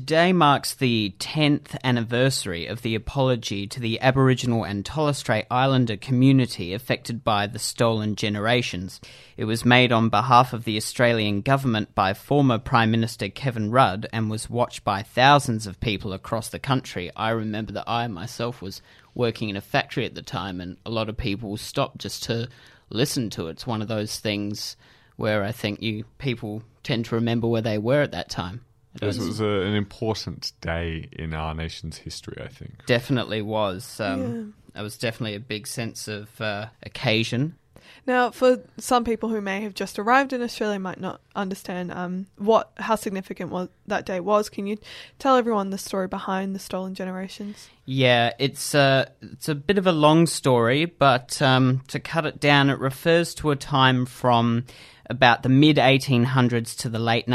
today marks the 10th anniversary of the apology to the Aboriginal and Torres Strait Islander community affected by the stolen generations. It was made on behalf of the Australian government by former Prime Minister Kevin Rudd and was watched by thousands of people across the country. I remember that I myself was working in a factory at the time, and a lot of people stopped just to listen to it. It's one of those things where I think people tend to remember where they were at that time. It was an important day in our nation's history, I think. Definitely was. It was definitely a big sense of occasion. Now, for some people who may have just arrived in Australia might not understand how significant that day was. Can you tell everyone the story behind the stolen generations? Yeah, it's a bit of a long story, but to cut it down, it refers to a time from about the mid-1800s to the late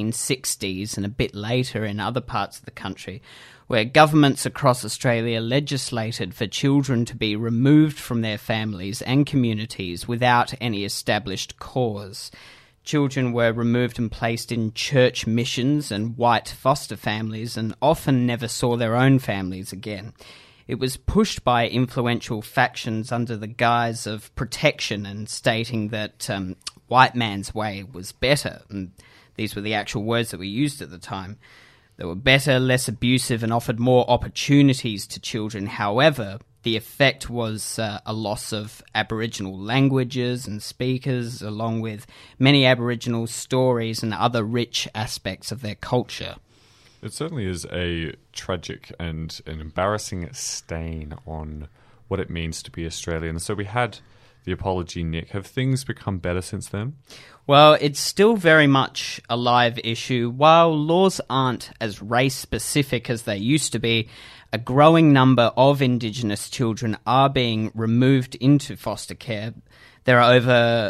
1960s and a bit later in other parts of the country, where governments across Australia legislated for children to be removed from their families and communities without any established cause. Children were removed and placed in church missions and white foster families and often never saw their own families again. It was pushed by influential factions under the guise of protection and stating that white man's way was better. And these were the actual words that were used at the time. They were better, less abusive, and offered more opportunities to children. However, the effect was a loss of Aboriginal languages and speakers, along with many Aboriginal stories and other rich aspects of their culture. It certainly is a tragic and an embarrassing stain on what it means to be Australian. So we had the apology, Nick. Have things become better since then? Well, it's still very much a live issue. While laws aren't as race-specific as they used to be, a growing number of Indigenous children are being removed into foster care. There are over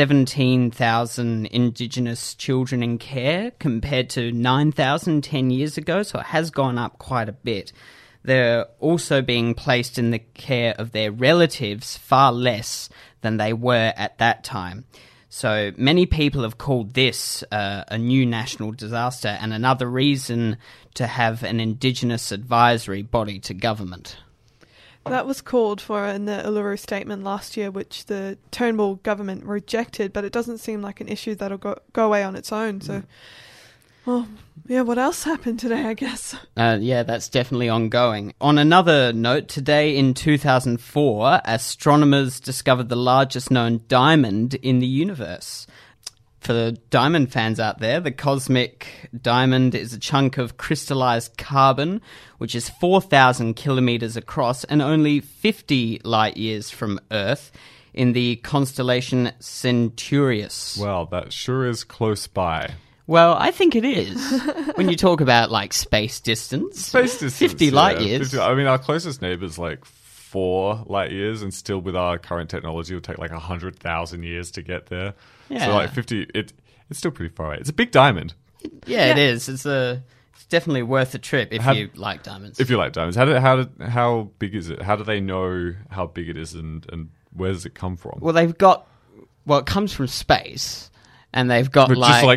17,000 Indigenous children in care compared to 9,000 10 years ago, so it has gone up quite a bit. They're also being placed in the care of their relatives far less than they were at that time. So many people have called this a new national disaster and another reason to have an Indigenous advisory body to government. That was called for in the Uluru Statement last year, which the Turnbull government rejected, but it doesn't seem like an issue that'll go away on its own. So, well, yeah, what else happened today, I guess? Yeah, that's definitely ongoing. On another note, today in 2004, astronomers discovered the largest known diamond in the universe. For the diamond fans out there, the cosmic diamond is a chunk of crystallized carbon, which is 4,000 kilometers across and only 50 light years from Earth in the constellation Centaurus. Well, that sure is close by. Well, I think it is. When you talk about, like, space distance. 50 light years. 50, I mean, our closest neighbour's like 4 light years, and still with our current technology, it would take like 100,000 years to get there. Yeah. So like 50, it's still pretty far away. It's a big diamond. Yeah, it is. It's definitely worth a trip if you like diamonds. If you like diamonds. How big is it? How do they know how big it is, and where does it come from? Well, it comes from space. And they've got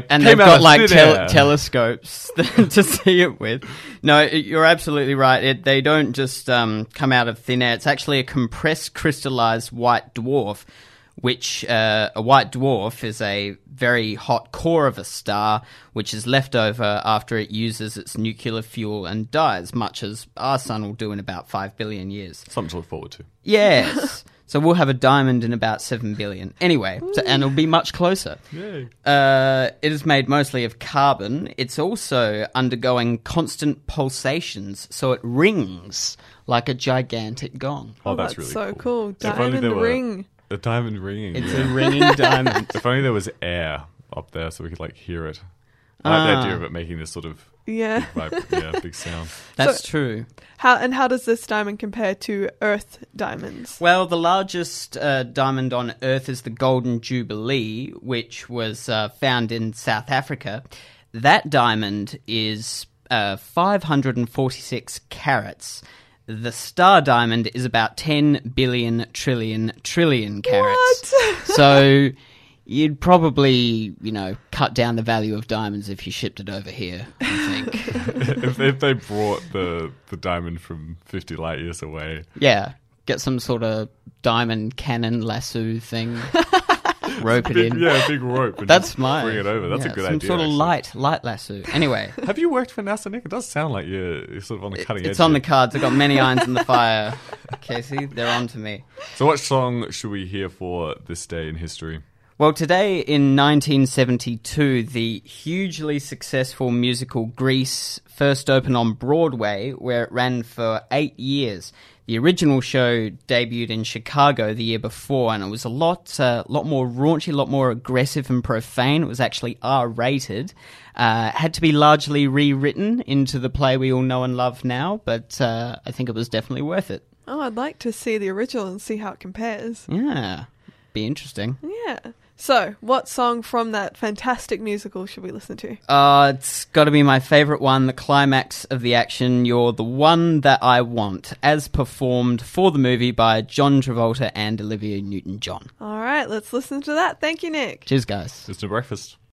telescopes to see it with. No, you're absolutely right. They don't just come out of thin air. It's actually a compressed crystallized white dwarf, which a white dwarf is a very hot core of a star, which is left over after it uses its nuclear fuel and dies, much as our sun will do in about 5 billion years. Something to look forward to. Yes. So we'll have a diamond in about 7 billion. Anyway, and it'll be much closer. Yay. It is made mostly of carbon. It's also undergoing constant pulsations, so it rings like a gigantic gong. Oh, that's really so cool. Diamond ring. A diamond ringing. It's a ringing diamond. If only there was air up there so we could like hear it. I like the idea of it making this sort of big sound. That's true. How does this diamond compare to Earth diamonds? Well, the largest diamond on Earth is the Golden Jubilee, which was found in South Africa. That diamond is 546 carats. The star diamond is about 10 billion trillion carats. What? So You'd probably, cut down the value of diamonds if you shipped it over here, I think. if they brought the diamond from 50 light years away. Yeah, get some sort of diamond cannon lasso thing, rope it in. Yeah, a big rope. And That's just mine. bring it over. That's a good some idea. sort of actually. light lasso. Anyway. Have you worked for NASA, Nick? It does sound like you're sort of on the cutting edge. It's on here. the cards. I've got many irons in the fire. Casey, they're on to me. So what song should we hear for this day in history? Well, today in 1972, the hugely successful musical Grease first opened on Broadway, where it ran for 8 years. The original show debuted in Chicago the year before, and it was a lot more raunchy, a lot more aggressive and profane. It was actually R-rated. Had to be largely rewritten into the play we all know and love now, but I think it was definitely worth it. Oh, I'd like to see the original and see how it compares. Yeah, be interesting. Yeah. So, what song from that fantastic musical should we listen to? It's got to be my favourite one, the climax of the action, You're the One That I Want, as performed for the movie by John Travolta and Olivia Newton-John. All right, let's listen to that. Thank you, Nick. Cheers, guys. It's no breakfast.